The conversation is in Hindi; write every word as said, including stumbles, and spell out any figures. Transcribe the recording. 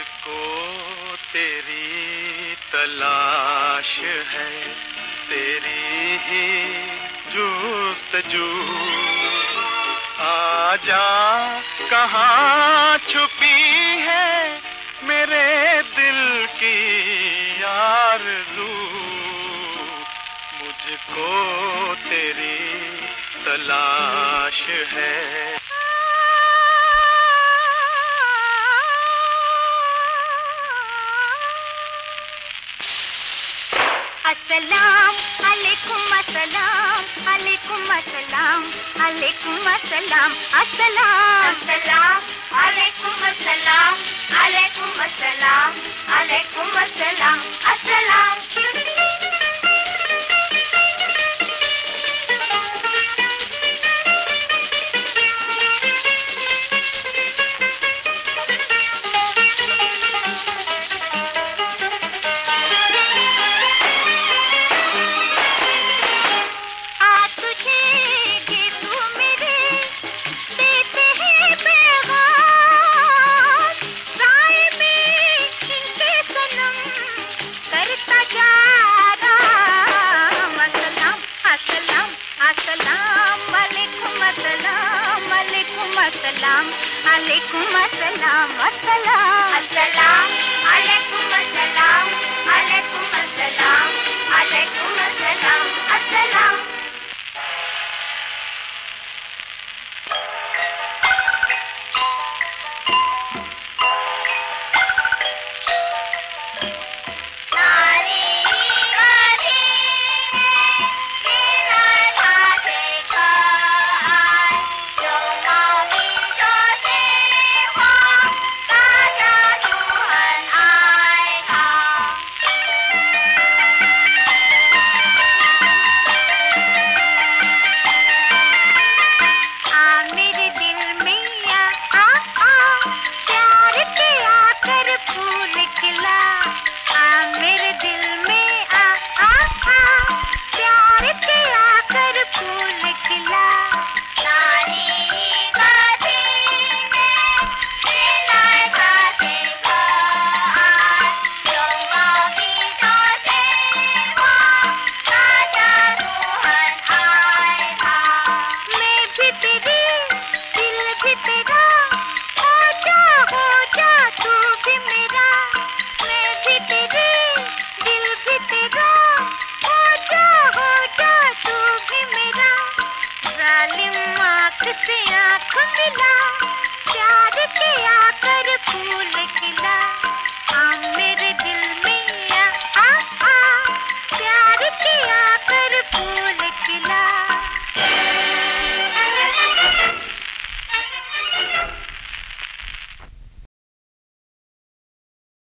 मुझको तेरी तलाश है, तेरी ही जुस्तजू। आजा कहाँ छुपी है मेरे दिल की आरज़ू। मुझको तेरी तलाश है। अस्सलाम अलैकुम अस्सलाम अलैकुम अस्सलाम अलैकुम अस्सलाम अस्सलाम अस्सलाम अलैकुम अस्सलाम अलैकुम अस्सलाम अलैकुम अस्सलाम अस्सलाम। अस्सलाम अलैकुम अस्सलाम अस्सलाम अस्सलाम अलैकुम अस्सलाम अलैकुम अस्सलाम अलैकुम अस्सलाम अस्सलाम। आँख मिला प्यार के आकर फूल खिला।